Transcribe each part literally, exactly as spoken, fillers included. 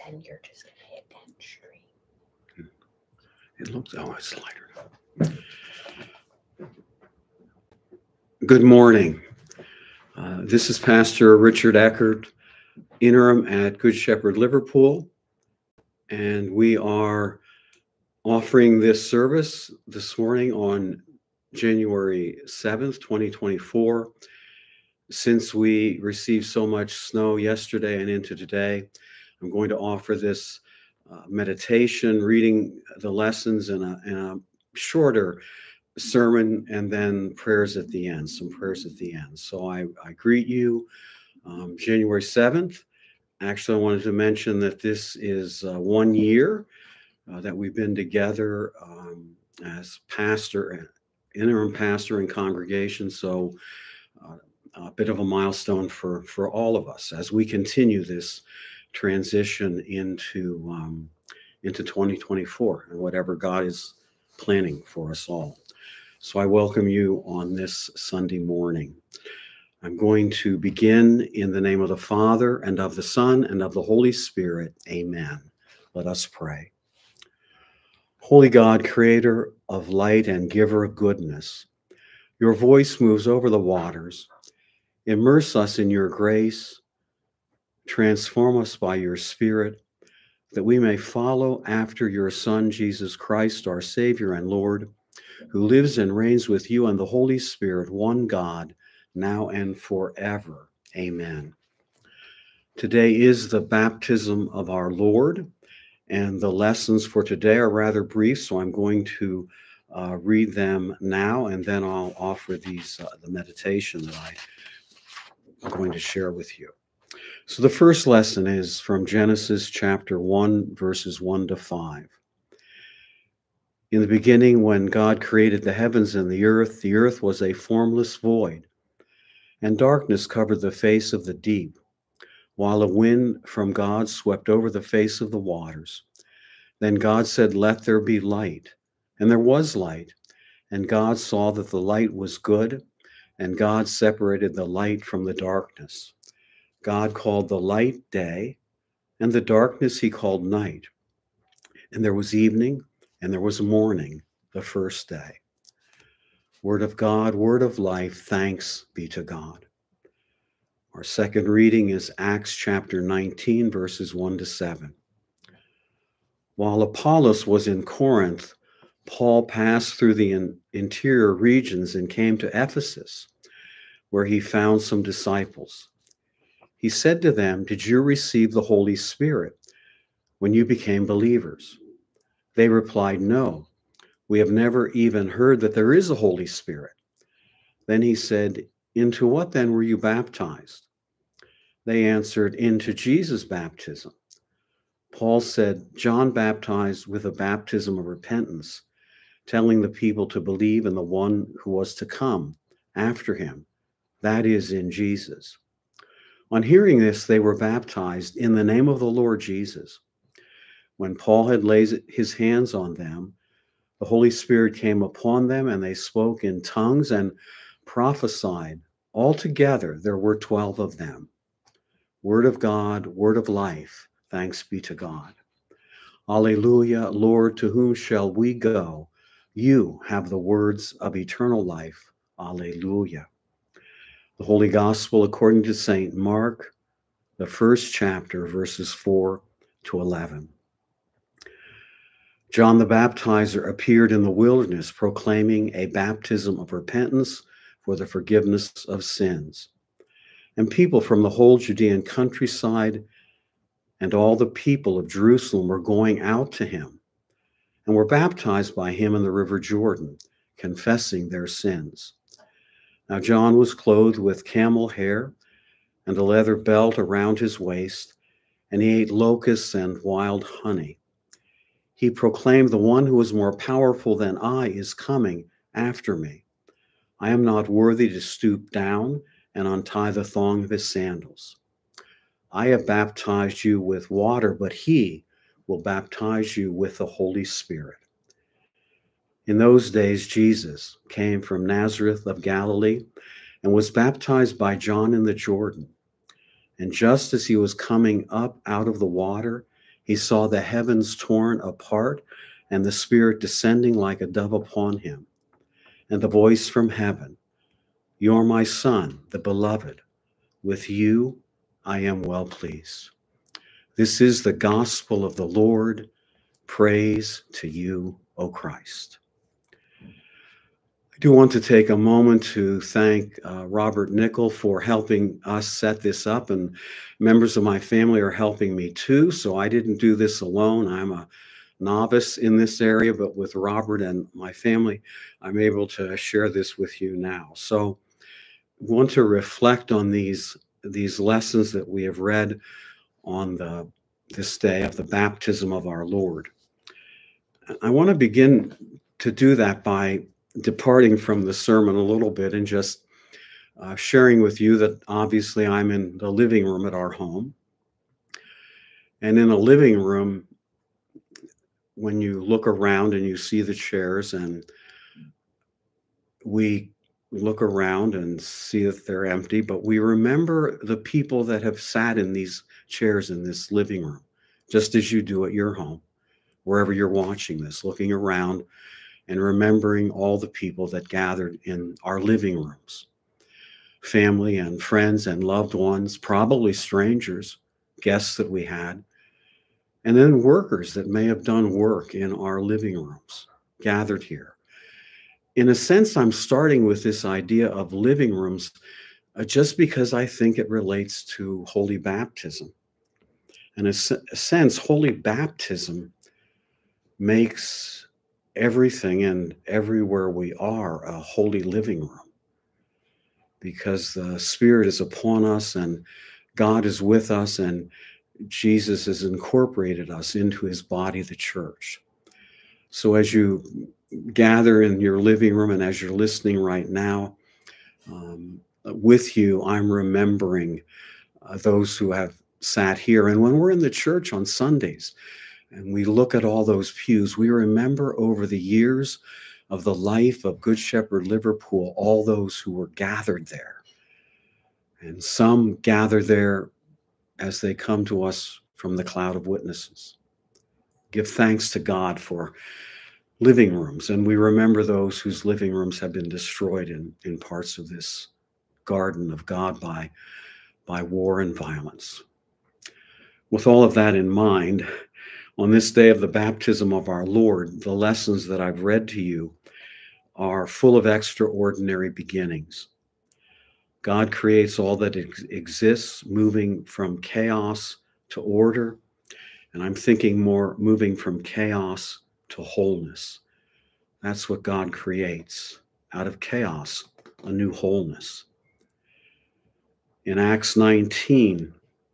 and you're just going to hit end stream. It looks, oh, it's lighter. Good morning. Uh, this is Pastor Richard Eckert, interim at Good Shepherd Liverpool, and we are offering this service this morning on January seventh, twenty twenty-four. Since we received so much snow yesterday and into today, I'm going to offer this uh, meditation, reading the lessons in a, in a shorter sermon, and then prayers at the end, some prayers at the end. So I, I greet you um, January seventh. Actually, I wanted to mention that this is uh, one year uh, that we've been together um, as pastor, interim pastor and congregation. So uh, a bit of a milestone for, for all of us as we continue this transition into, um, into twenty twenty-four and whatever God is planning for us all. So I welcome you on this Sunday morning. I'm going to begin in the name of the Father, and of the Son, and of the Holy Spirit. Amen. Let us pray. Holy God, creator of light and giver of goodness, your voice moves over the waters. Immerse us in your grace. Transform us by your Spirit, that we may follow after your Son, Jesus Christ, our Savior and Lord, who lives and reigns with you and the Holy Spirit, one God, now and forever. Amen. Today is the baptism of our Lord, and the lessons for today are rather brief, so I'm going to uh, read them now, and then I'll offer these uh, the meditation that I, I'm going to share with you. So the first lesson is from Genesis chapter one, verses one to five. In the beginning, when God created the heavens and the earth, the earth was a formless void, and darkness covered the face of the deep, while a wind from God swept over the face of the waters. Then God said, "Let there be light." And there was light. And God saw that the light was good, and God separated the light from the darkness. God called the light day, and the darkness he called night. And there was evening, and there was morning, the first day. Word of God, word of life, thanks be to God. Our second reading is Acts chapter nineteen, verses one to seven. While Apollos was in Corinth, Paul passed through the in- interior regions and came to Ephesus, where he found some disciples. He said to them, "Did you receive the Holy Spirit when you became believers?" They replied, "No, we have never even heard that there is a Holy Spirit." Then he said, "Into what then were you baptized?" They answered, "Into Jesus' baptism." Paul said, "John baptized with a baptism of repentance, telling the people to believe in the one who was to come after him, that is, in Jesus." On hearing this, they were baptized in the name of the Lord Jesus. When Paul had laid his hands on them, the Holy Spirit came upon them, and they spoke in tongues and prophesied. Altogether, there were twelve of them. Word of God, word of life, thanks be to God. Alleluia, Lord, to whom shall we go? You have the words of eternal life. Alleluia. The Holy Gospel according to Saint Mark, the first chapter, verses four to eleven. John the Baptizer appeared in the wilderness, proclaiming a baptism of repentance for the forgiveness of sins. And people from the whole Judean countryside and all the people of Jerusalem were going out to him and were baptized by him in the river Jordan, confessing their sins. Now John was clothed with camel hair and a leather belt around his waist, and he ate locusts and wild honey. He proclaimed, "The one who is more powerful than I is coming after me. I am not worthy to stoop down and untie the thong of his sandals. I have baptized you with water, but he will baptize you with the Holy Spirit." In those days, Jesus came from Nazareth of Galilee and was baptized by John in the Jordan. And just as he was coming up out of the water, he saw the heavens torn apart and the Spirit descending like a dove upon him. And the voice from heaven, "You are my Son, the beloved. With you I am well pleased." This is the gospel of the Lord. Praise to you, O Christ. I do want to take a moment to thank uh, Robert Nickel for helping us set this up, and members of my family are helping me too, so I didn't do this alone. I'm a novice in this area, but with Robert and my family, I'm able to share this with you now. So I want to reflect on these, these lessons that we have read on the, this day of the baptism of our Lord. I want to begin to do that by departing from the sermon a little bit and just uh, sharing with you that obviously I'm in the living room at our home. And in a living room, when you look around and you see the chairs, and we look around and see that they're empty, but we remember the people that have sat in these chairs in this living room, just as you do at your home, wherever you're watching this, looking around and remembering all the people that gathered in our living rooms, family and friends and loved ones, probably strangers, guests that we had, and then workers that may have done work in our living rooms, gathered here. In a sense, I'm starting with this idea of living rooms uh, just because I think it relates to holy baptism. In a, se- a sense, holy baptism makes everything and everywhere we are a holy living room, because the Spirit is upon us and God is with us, and Jesus has incorporated us into his body, the church. So as you gather in your living room and as you're listening right now, um, with you, I'm remembering uh, those who have sat here. And when we're in the church on Sundays and we look at all those pews, we remember over the years of the life of Good Shepherd Liverpool, all those who were gathered there. And some gather there as they come to us from the cloud of witnesses. Give thanks to God for living rooms, and we remember those whose living rooms have been destroyed in, in parts of this garden of God by, by war and violence. With all of that in mind, on this day of the baptism of our Lord, the lessons that I've read to you are full of extraordinary beginnings. God creates all that ex- exists, moving from chaos to order. And I'm thinking more moving from chaos to wholeness. That's what God creates. Out of chaos, a new wholeness. In Acts nineteen,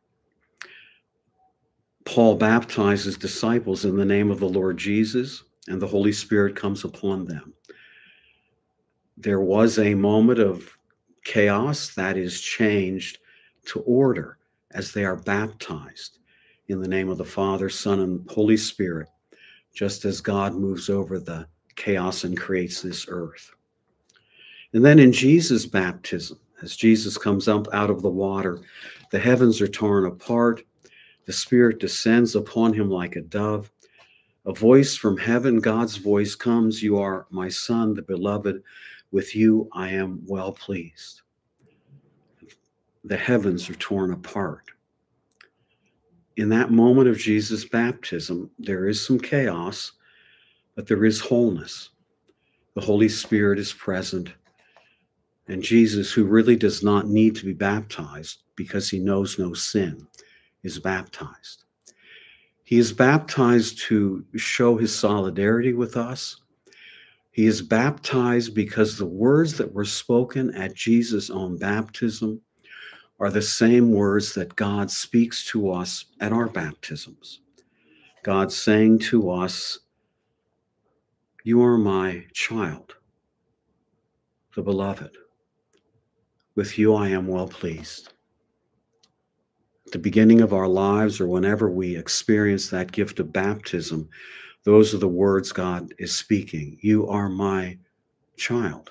Paul baptizes disciples in the name of the Lord Jesus, and the Holy Spirit comes upon them. There was a moment of chaos that is changed to order as they are baptized in the name of the Father, Son, and Holy Spirit, just as God moves over the chaos and creates this earth. And then in Jesus' baptism, as Jesus comes up out of the water, the heavens are torn apart, the Spirit descends upon him like a dove. A voice from heaven, God's voice, comes, "You are my Son, the beloved. With you I am well pleased." The heavens are torn apart. In that moment of Jesus' baptism, there is some chaos, but there is wholeness. The Holy Spirit is present. And Jesus, who really does not need to be baptized because he knows no sin, is baptized. He is baptized to show his solidarity with us. He is baptized because the words that were spoken at Jesus' own baptism are the same words that God speaks to us at our baptisms. God saying to us, "You are my child, the beloved. With you I am well pleased." At the beginning of our lives, or whenever we experience that gift of baptism, those are the words God is speaking. "You are my child.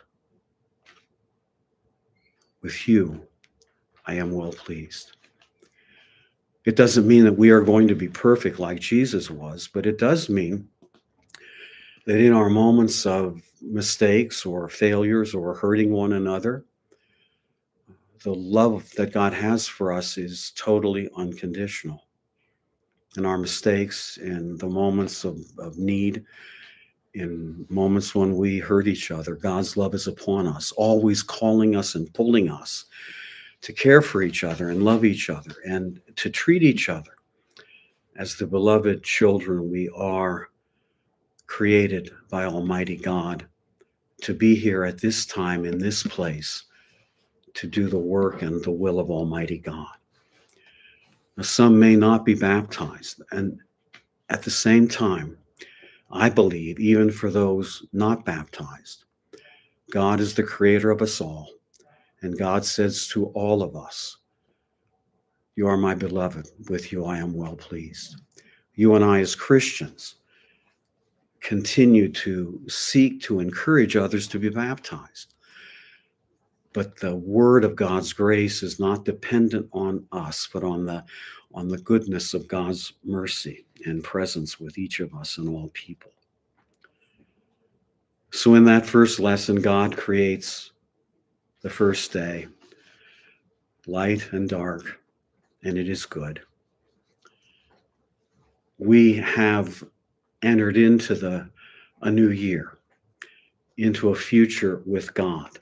With you I am well pleased." It doesn't mean that we are going to be perfect like Jesus was, but it does mean that in our moments of mistakes or failures or hurting one another, the love that God has for us is totally unconditional. In our mistakes, in the moments of, of need, in moments when we hurt each other, God's love is upon us, always calling us and pulling us to care for each other and love each other and to treat each other as the beloved children we are, created by Almighty God to be here at this time in this place to do the work and the will of Almighty God. Now, some may not be baptized, and at the same time, I believe, even for those not baptized, God is the creator of us all, and God says to all of us, "You are my beloved, with you I am well pleased." You and I as Christians continue to seek to encourage others to be baptized. But the word of God's grace is not dependent on us, but on the, on the goodness of God's mercy and presence with each of us and all people. So in that first lesson, God creates the first day, light and dark, and it is good. We have entered into the a new year, into a future with God.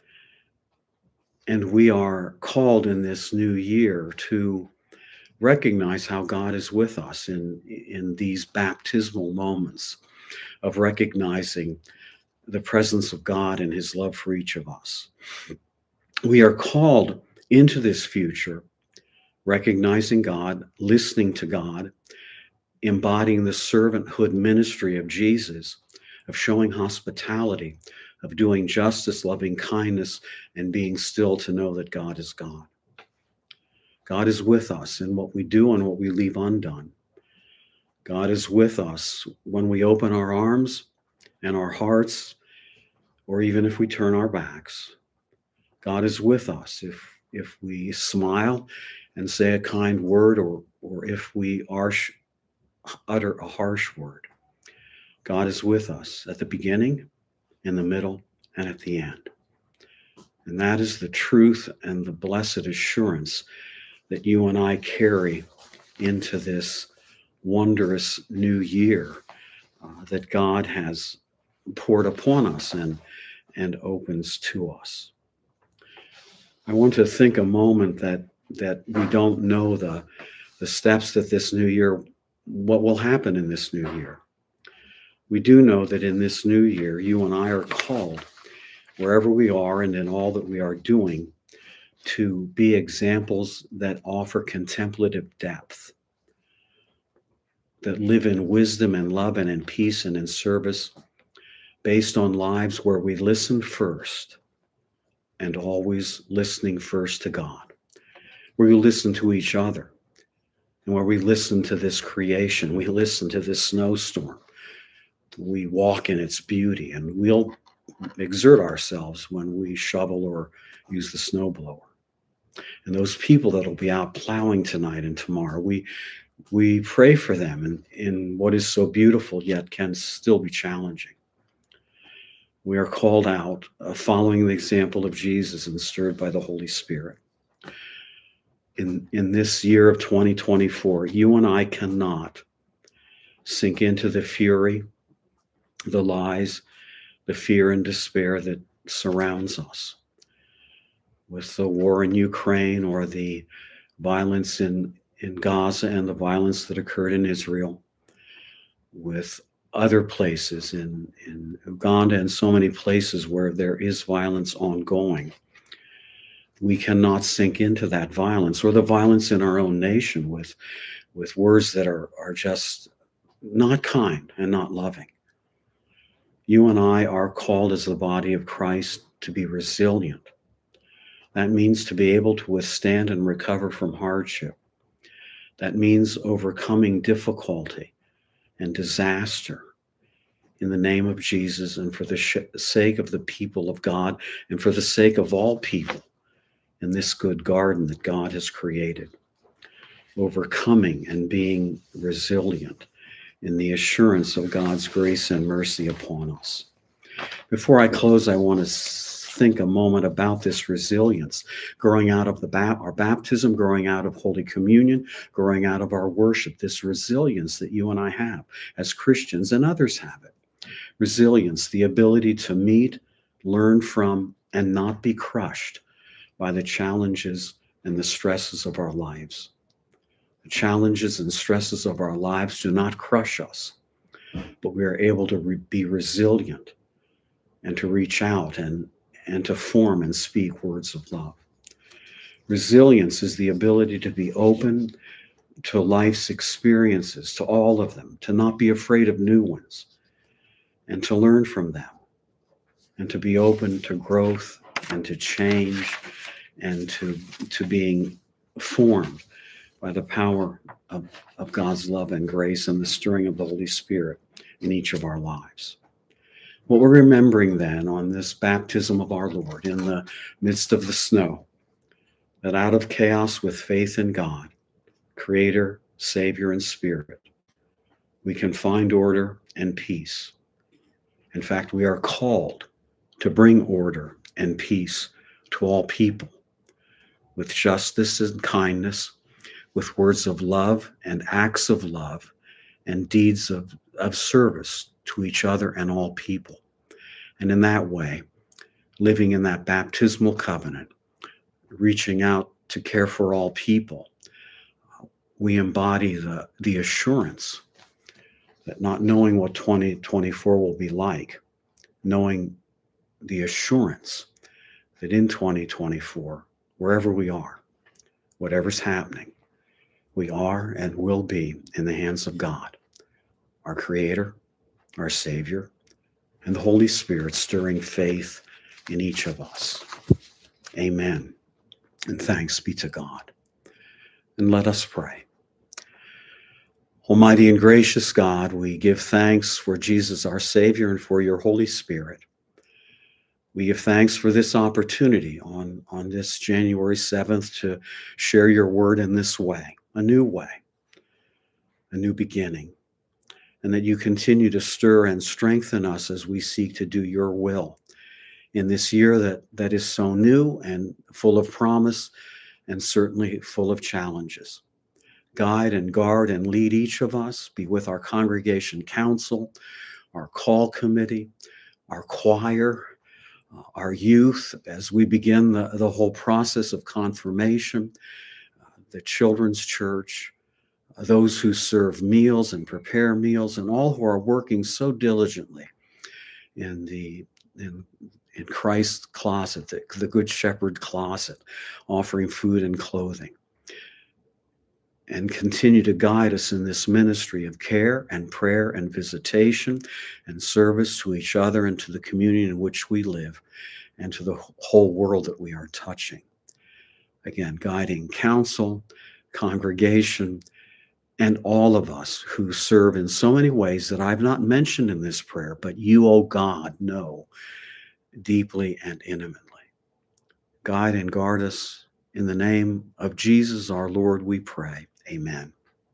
And we are called in this new year to recognize how God is with us in, in these baptismal moments of recognizing the presence of God and his love for each of us. We are called into this future, recognizing God, listening to God, embodying the servanthood ministry of Jesus, of showing hospitality, of doing justice, loving kindness, and being still to know that God is God. God is with us in what we do and what we leave undone. God is with us when we open our arms and our hearts, or even if we turn our backs. God is with us if, if we smile and say a kind word, or, or if we harsh, utter a harsh word. God is with us at the beginning, in the middle, and at the end. And that is the truth and the blessed assurance that you and I carry into this wondrous new year uh, that God has poured upon us and, and opens to us. I want to think a moment that, that we don't know the, the steps that this new year, what will happen in this new year. We do know that in this new year, you and I are called, wherever we are and in all that we are doing, to be examples that offer contemplative depth, that live in wisdom and love and in peace and in service, based on lives where we listen first and always listening first to God, where we listen to each other and where we listen to this creation, we listen to this snowstorm, we walk in its beauty, and we'll exert ourselves when we shovel or use the snowblower. And those people that'll be out plowing tonight and tomorrow, we we pray for them in, in what is so beautiful yet can still be challenging. We are called out uh, following the example of Jesus and stirred by the Holy Spirit. In, in this year of twenty twenty-four, you and I cannot sink into the fury, the lies, the fear and despair that surrounds us. With the war in Ukraine or the violence in, in Gaza and the violence that occurred in Israel, with other places in, in Uganda and so many places where there is violence ongoing, we cannot sink into that violence, or the violence in our own nation with, with words that are, are just not kind and not loving. You and I are called as the body of Christ to be resilient. That means to be able to withstand and recover from hardship. That means overcoming difficulty and disaster in the name of Jesus and for the sh- sake of the people of God and for the sake of all people in this good garden that God has created. overcoming and being resilient in the assurance of God's grace and mercy upon us. Before I close, I want to think a moment about this resilience, growing out of the ba- our baptism, growing out of Holy Communion, growing out of our worship, this resilience that you and I have as Christians, and others have it. Resilience, the ability to meet, learn from, and not be crushed by the challenges and the stresses of our lives. The challenges and stresses of our lives do not crush us, but we are able to re- be resilient and to reach out and, and to form and speak words of love. Resilience is the ability to be open to life's experiences, to all of them, to not be afraid of new ones, and to learn from them, and to be open to growth and to change and to, to being formed by the power of, of God's love and grace and the stirring of the Holy Spirit in each of our lives. What we're remembering then on this baptism of our Lord in the midst of the snow, that out of chaos with faith in God, Creator, Savior, and Spirit, we can find order and peace. In fact, we are called to bring order and peace to all people with justice and kindness, with words of love and acts of love and deeds of, of service to each other and all people. And in that way, living in that baptismal covenant, reaching out to care for all people, we embody the, the assurance that not knowing what twenty twenty-four will be like, knowing the assurance that in twenty twenty-four, wherever we are, whatever's happening, we are and will be in the hands of God, our Creator, our Savior, and the Holy Spirit stirring faith in each of us. Amen. And thanks be to God. And let us pray. Almighty and gracious God, we give thanks for Jesus, our Savior, and for your Holy Spirit. We give thanks for this opportunity on, on this January seventh to share your word in this way, a new way, a new beginning, and that you continue to stir and strengthen us as we seek to do your will in this year that, that is so new and full of promise and certainly full of challenges. Guide and guard and lead each of us. Be with our congregation council, our call committee, our choir, uh, our youth as we begin the, the whole process of confirmation, uh, the children's church, uh, those who serve meals and prepare meals, and all who are working so diligently in the in, in Christ's closet, the, the Good Shepherd closet, offering food and clothing. And continue to guide us in this ministry of care and prayer and visitation and service to each other and to the community in which we live and to the whole world that we are touching. Again, guiding council, congregation, and all of us who serve in so many ways that I've not mentioned in this prayer, but you, oh God, know deeply and intimately. Guide and guard us in the name of Jesus, our Lord, we pray. Amen.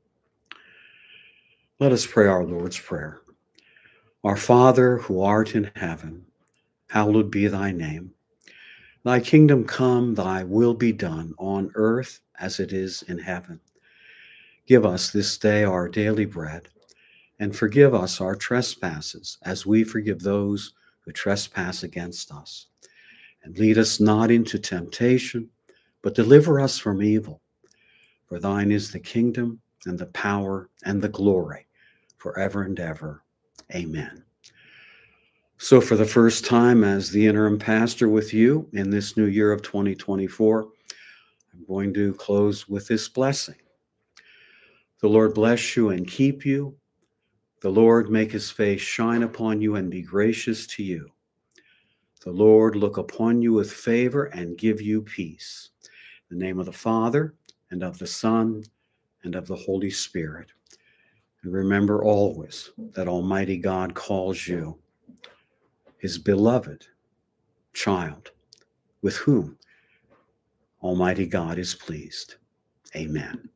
Let us pray our Lord's Prayer. Our Father, who art in heaven, hallowed be thy name. Thy kingdom come, thy will be done on earth as it is in heaven. Give us this day our daily bread, and forgive us our trespasses as we forgive those who trespass against us. And lead us not into temptation, but deliver us from evil. For thine is the kingdom and the power and the glory forever and ever. Amen. So for the first time as the interim pastor with you in this new year of twenty twenty-four, I'm going to close with this blessing. The Lord bless you and keep you. The Lord make his face shine upon you and be gracious to you. The Lord look upon you with favor and give you peace. In the name of the Father, and of the Son, and of the Holy Spirit. And remember always that Almighty God calls you his beloved child, with whom Almighty God is pleased. Amen.